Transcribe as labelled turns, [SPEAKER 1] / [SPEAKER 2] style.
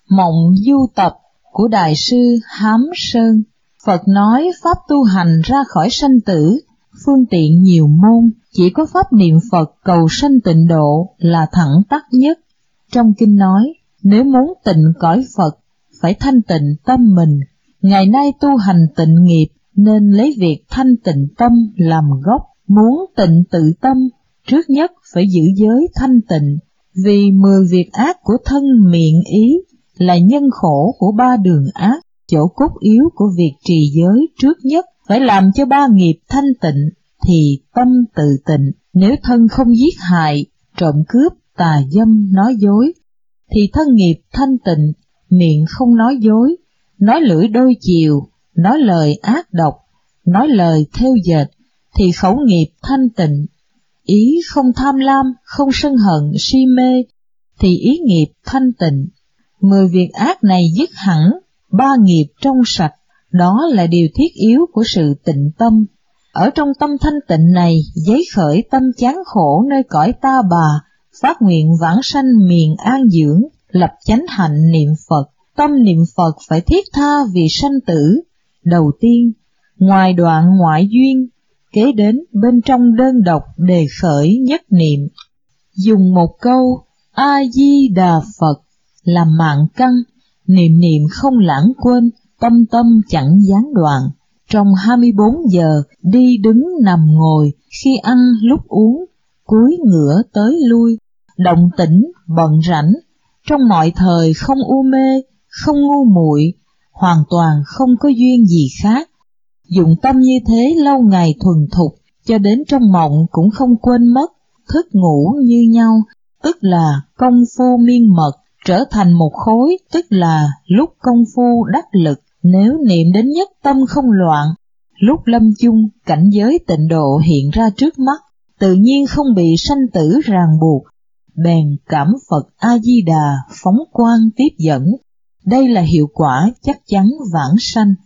[SPEAKER 1] Mộng du tập của Đại sư Hám Sơn. Phật nói pháp tu hành ra khỏi sanh tử, phương tiện nhiều môn, chỉ có pháp niệm Phật cầu sanh tịnh độ là thẳng tắc nhất. Trong kinh nói, nếu muốn tịnh cõi Phật, phải thanh tịnh tâm mình. Ngày nay tu hành tịnh nghiệp, nên lấy việc thanh tịnh tâm làm gốc. Muốn tịnh tự tâm, trước nhất phải giữ giới thanh tịnh, vì 10 việc ác của thân miệng ý là nhân khổ của 3 đường ác. Chỗ cốt yếu của việc trì giới trước nhất phải làm cho 3 nghiệp thanh tịnh, thì tâm tự tịnh. Nếu thân không giết hại, trộm cướp, tà dâm, nói dối, thì thân nghiệp thanh tịnh. Miệng không nói dối, nói lưỡi đôi chiều, nói lời ác độc, nói lời thêu dệt, thì khẩu nghiệp thanh tịnh. Ý không tham lam, không sân hận, si mê, thì ý nghiệp thanh tịnh. 10 việc ác này dứt hẳn, 3 nghiệp trong sạch, đó là điều thiết yếu của sự tịnh tâm. Ở trong tâm thanh tịnh này, giấy khởi tâm chán khổ nơi cõi ta bà, phát nguyện vãng sanh miền an dưỡng, lập chánh hạnh niệm Phật. Tâm niệm Phật phải thiết tha vì sanh tử. Đầu tiên, ngoài đoạn ngoại duyên, kế đến bên trong đơn độc đề khởi nhất niệm. Dùng một câu A-di-đà Phật làm mạng căn, niệm niệm không lãng quên, tâm tâm chẳng gián đoạn. Trong 24 giờ, đi đứng nằm ngồi, khi ăn lúc uống, cúi ngửa tới lui, động tĩnh bận rảnh, trong mọi thời không u mê, không ngu muội, hoàn toàn không có duyên gì khác. Dụng tâm như thế lâu ngày thuần thục, cho đến trong mộng cũng không quên mất, thức ngủ như nhau, tức là công phu miên mật, trở thành một khối, tức là lúc công phu đắc lực. Nếu niệm đến nhất tâm không loạn, lúc lâm chung cảnh giới tịnh độ hiện ra trước mắt, tự nhiên không bị sanh tử ràng buộc, bèn cảm Phật A-di-đà phóng quang tiếp dẫn. Đây là hiệu quả chắc chắn vãng sanh.